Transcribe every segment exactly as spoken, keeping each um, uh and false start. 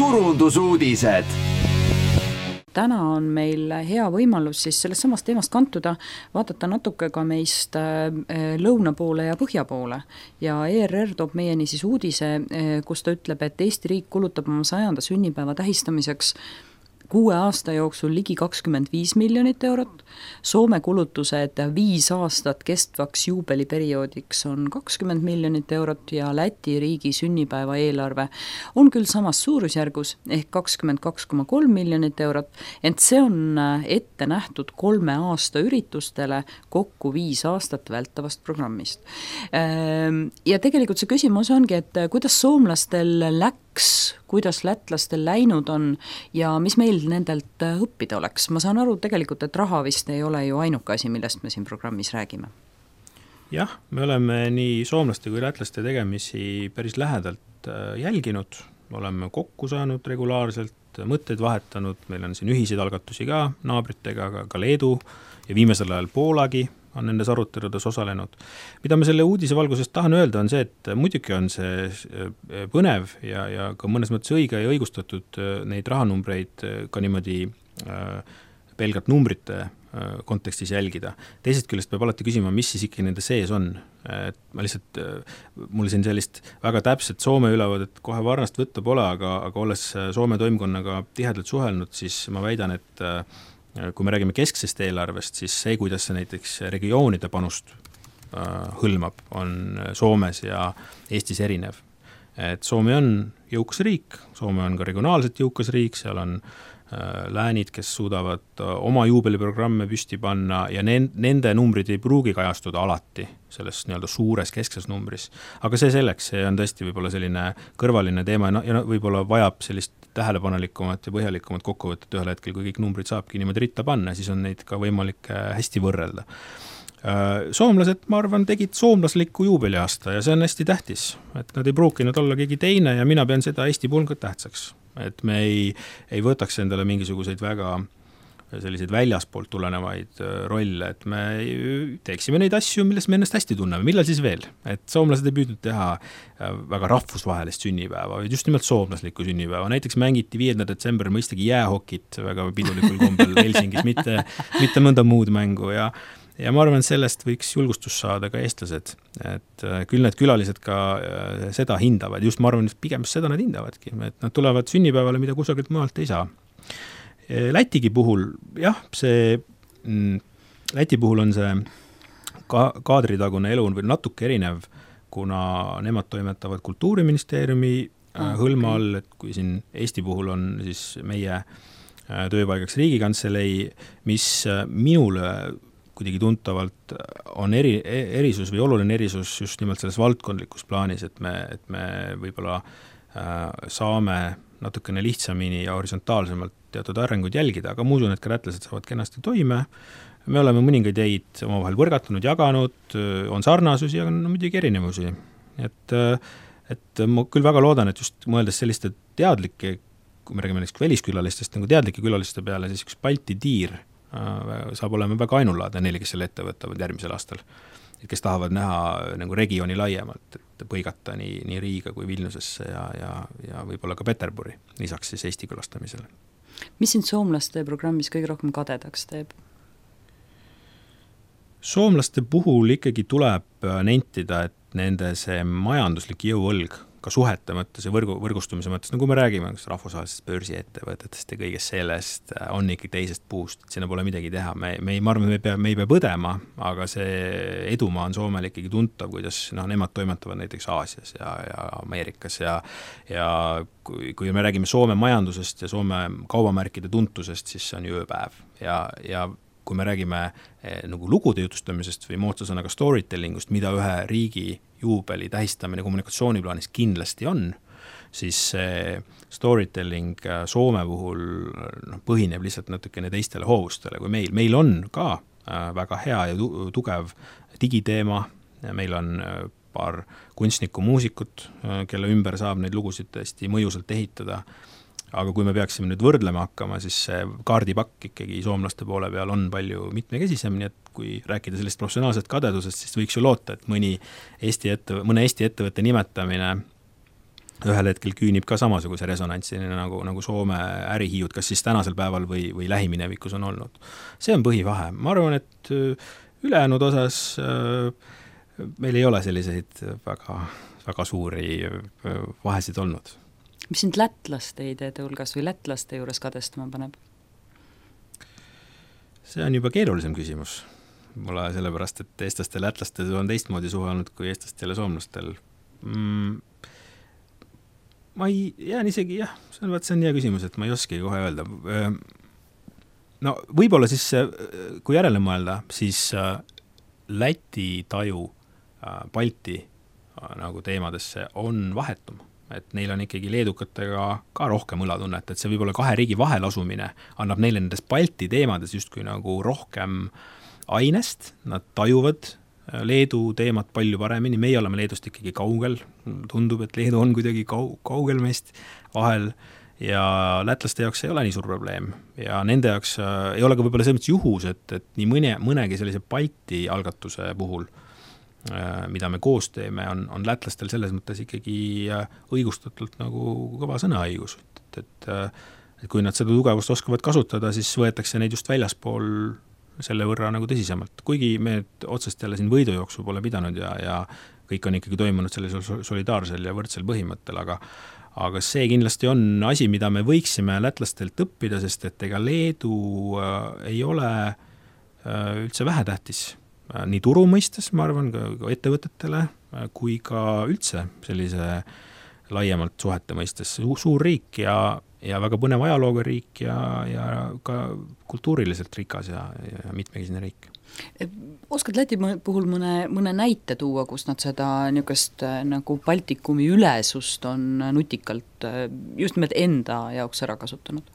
turundusuudised. Täna on meil hea võimalus siis sellest samast teemast kantuda, vaadata natuke ka meist lõuna poole ja põhja poole. Ja E R R toob meieni siis uudise, kus ta ütleb, et Eesti riik kulutab oma sajanda sünnipäeva tähistamiseks kuue aasta jooksul ligi kakskümmend viis miljonit eurot, Soome kulutused viis aastat kestvaks juubeliperioodiks on kakskümmend miljonit eurot ja Läti riigi sünnipäeva eelarve on küll samas suurusjärgus ehk kakskümmend kaks koma kolm miljonit eurot, ent see on ette nähtud kolme aasta üritustele kokku viis aastat vältavast programmist. Ja tegelikult see küsimus ongi, et kuidas soomlastel läks, kuidas lätlastel läinud on ja mis meil nendelt õppida oleks. Ma saan aru tegelikult, et raha vist ei ole ju ainuke asi, millest me siin programmis räägime. Jah, me oleme nii soomlaste kui lätlaste tegemisi päris lähedalt jälginud, oleme kokku saanud regulaarselt, mõtteid vahetanud, meil on siin ühiseid algatusi ka naabritega, ka, ka Leedu ja viimasel ajal Poolagi on nendes aruteludes osalenud. Mida ma selle uudise valgusest tahan öelda on see, et muidugi on see põnev ja, ja ka mõnes mõttes õige ja õigustatud neid rahanumbreid ka niimoodi äh, pelgalt numbrite äh, kontekstis jälgida. Teisest küljest peab alati küsima, mis siis ikka nende sees on. Et ma lihtsalt, mul siin sellist väga täpset Soome ülevaadet kohe varnast võtta pole, aga, aga olles Soome toimkonnaga tihedalt suhelnud, siis ma väidan, et äh, kui me räägime kesksest eelarvest, siis see, kuidas see näiteks regioonide panust äh, hõlmab, on Soomes ja Eestis erinev. Et Soome on jõukas riik, Soome on ka regionaalselt jõukas riik, seal on äh, läänid, kes suudavad äh, oma juubeliprogramme püsti panna ja ne- nende numbrid ei pruugi kajastuda alati selles nii-öelda suures keskses numbris. Aga see selleks, see on tõesti võib-olla selline kõrvaline teema ja, ja võib-olla vajab sellist tähelepanelikumat ja põhjalikumat kokkuvõtet ühel hetkel, kui kõik numbrid saabki niimoodi ritta panna, siis on neid ka võimalik hästi võrrelda. Soomlased, ma arvan, tegid soomlasliku juubeliaasta ja see on hästi tähtis, et nad ei pruukinud olla keegi teine ja mina pean seda Eesti puhul ka tähtsaks, et me ei, ei võtaks endale mingisuguseid väga selliseid väljaspoolt tulenevaid rolle, et me teeksime neid asju, millest me ennast hästi tunneme, millal siis veel, et soomlased ei püüdnud teha väga rahvusvahelist sünnipäeva, vaid just nimelt soomlaslikku sünnipäeva, näiteks mängiti viiendal detsembril mõistagi jäähokit väga pidulikul kombel Helsingis, mitte, mitte mõnda muud mängu ja ja ma arvan, et sellest võiks julgustus saada ka eestlased, et küll need külalised ka seda hindavad, just ma arvan, et pigem seda nad hindavadki, et nad tulevad sünnipäevale, mida kusagilt maalt ei saa. Lätigi puhul, jah, see Läti puhul on see ka, kaadritagune elu või natuke erinev, kuna nemad toimetavad kultuuriministeeriumi okay. hõlma all, et kui siin Eesti puhul on siis meie tööpaigaks Riigikantselei, mis minule kuidagi tuntavalt on eri, erisus või oluline erisus just nimelt selles valdkondlikus plaanis, et me, et me võib-olla äh, saame natukene lihtsamini ja horisontaalsemalt teatud arenguid jälgida, aga ma usun, et ka lätlased saavad kenasti toime. Me oleme mõningaid jäid omavahel võrgatanud, jaganud, on sarnasusi, aga no muidugi erinevusi. Et, et ma küll väga loodan, et just mõeldes selliste teadlike, kui me räägime väliskülalistest, nagu teadlike külaliste peale, siis üks Balti tiir saab olema väga ainulaadne neile, kes selle ette võtavad järgmisel aastal. Kes tahavad näha nagu regiooni laiemalt, et põigata nii, nii Riiga kui Vilniusesse ja, ja, ja võib-olla ka Peterburi, lisaks siis Eesti külastamisele. Mis sind soomlaste programmis kõige rohkem kadedaks teeb? Soomlaste puhul ikkagi tuleb nentida, et nende see majanduslik jõuõlg, ka suhete mõttes ja võrgu, võrgustumise mõttes, nagu me räägime rahvusvahelisest börsiettevõtetest ja kõigest sellest, on ikkagi teisest puust, et sinna pole midagi teha. Me, me, ma arvan, me ei pea, me ei pea põdema, aga see edumaa on Soomel ikkagi tuntav, kuidas no, nemad toimetavad näiteks Aasias ja, ja Ameerikas ja, ja kui, kui me räägime Soome majandusest ja Soome kaubamärkide tuntusest, siis see on ööpäev ja, ja kui me räägime eh, nagu lugude jutustamisest või moodsasõnaga storytellingust, mida ühe riigi juubeli tähistamine kommunikatsiooniplaanis kindlasti on, siis see storytelling Soome puhul no, põhineb lihtsalt natukene teistele hoovustele kui meil. Meil on ka äh, väga hea ja tu- tugev digiteema, meil on äh, paar kunstnikku muusikut, äh, kelle ümber saab neid lugusid hästi mõjusalt ehitada. Aga kui me peaksime nüüd võrdlema hakkama, siis see kaardipakk ikkagi soomlaste poole peal on palju mitmekesisem, nii et kui rääkida sellist professionaalset kadedusest, siis võiks ju loota, et mõni Eesti ette, mõne Eesti ettevõtte nimetamine ühel hetkel küünib ka samasuguse resonantsini nagu, nagu Soome ärihiiud, kas siis tänasel päeval või, või lähiminevikus on olnud. See on põhivahe. Ma arvan, et ülejäänud osas meil ei ole selliseid väga, väga suuri vahesid olnud. Mis sind lätlaste ideede hulgas või lätlaste juures kadestama paneb? See on juba keerulisem küsimus. Mulle sellepärast, et eestlastel ja lätlastel on teistmoodi suhelnud kui eestlastel ja soomlastel. Mm, ma ei, jään isegi, jah, see on, see on hea küsimus, et ma ei oskagi kohe öelda. No võib-olla siis, kui järele mõelda, siis Läti taju Balti nagu teemadesse on vahetum. Et neil on ikkagi leedukatega ka rohkem õlatunnet, et see võib-olla kahe riigi vahel asumine annab neile nendes Balti teemades justkui nagu rohkem ainest, nad tajuvad Leedu teemat palju paremini, meie oleme Leedust ikkagi kaugel, tundub, et Leedu on kuidagi kau- kaugel meist vahel ja lätlaste jaoks ei ole nii suur probleem ja nende jaoks äh, ei ole ka võib-olla selles juhus, et, et nii mõne, mõnegi sellise Balti algatuse puhul, äh, mida me koos teeme, on, on lätlastel selles mõttes ikkagi äh, õigustatult nagu kõva sõnaõigus, et, et, et kui nad seda tugevust oskavad kasutada, siis võetakse neid just väljaspool selle võrra nagu tõsisemalt. Kuigi me otsest jälle siin võidujooksu pole pidanud ja, ja kõik on ikkagi toimunud sellisel solidaarsel ja võrdsel põhimõttel, aga, aga see kindlasti on asi, mida me võiksime lätlastelt õppida, sest et ega Leedu äh, ei ole äh, üldse vähetähtis. Äh, nii turu mõistes, ma arvan, ka, ka ettevõtetele, äh, kui ka üldse sellise laiemalt suhete mõistes suur riik ja ja väga põnev ajalooga riik ja, ja ka kultuuriliselt rikas ja, ja mitmekesine riik. Oskad Läti puhul mõne, mõne näite tuua, kus nad seda niisugust nagu Baltikumi ülesust on nutikalt just nimelt enda jaoks ära kasutanud?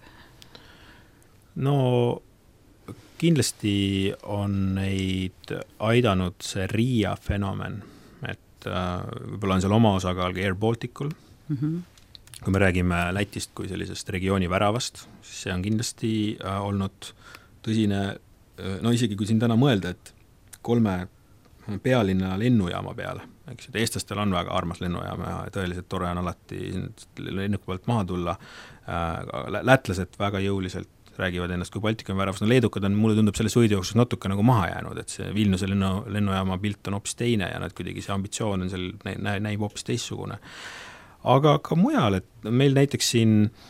No kindlasti on neid aidanud see Riia fenomen, et äh, võib-olla on seal oma osakaal ka Air Balticul. Mhm. Kui me räägime Lätist kui sellisest regiooni väravast, siis see on kindlasti äh, olnud tõsine, no isegi kui siin täna mõelda, et kolme pealinna lennujaama peale, eks, et eestlastel on väga armas lennujaama ja tõeliselt tore on alati lennuki pealt maha tulla, äh, lätlased väga jõuliselt räägivad ennast kui Baltikumi väravast, no leedukad on, mulle tundub selles võidujooksus natuke nagu maha jäänud, et see Vilniuse lennu, lennujaama pilt on hoopis teine ja nad kuidagi see ambitsioon on seal, nä, näib hoopis teistsugune. Aga ka mujal, et meil näiteks siin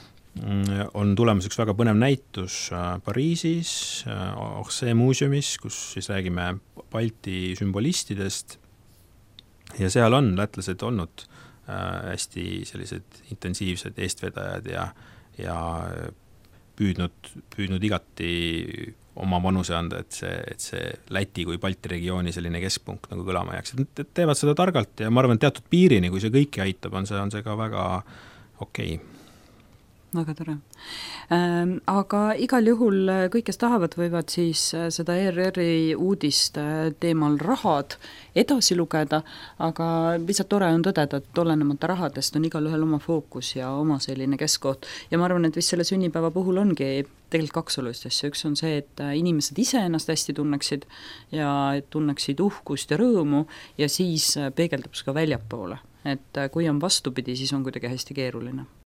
on tulemas üks väga põnev näitus Pariisis, Orsay muuseumis, kus siis räägime Balti sümbolistidest ja seal on lätlased olnud hästi sellised intensiivsed eestvedajad ja, ja püüdnud, püüdnud igati oma panuse anda, et see, et see Läti kui Balti regiooni selline keskpunkt nagu kõlama jääks. Et teevad seda targalt ja ma arvan, et teatud piirini, kui see kõiki aitab, on see, on see ka väga okei. Väga tore. Ähm, aga igal juhul kõik, kes tahavad, võivad siis seda E R R-i uudist teemal rahad edasi lugeda, aga lihtsalt tore on tõdeda, et olenemata rahadest on igal ühel oma fookus ja oma selline keskkoht. Ja ma arvan, et vist selle sünnipäeva puhul ongi tegelikult kaks olulist asja. Üks on see, et inimesed ise ennast hästi tunneksid ja tunneksid uhkust ja rõõmu ja siis peegeldab see ka väljapoole. Et kui on vastupidi, siis on kuidagi hästi keeruline.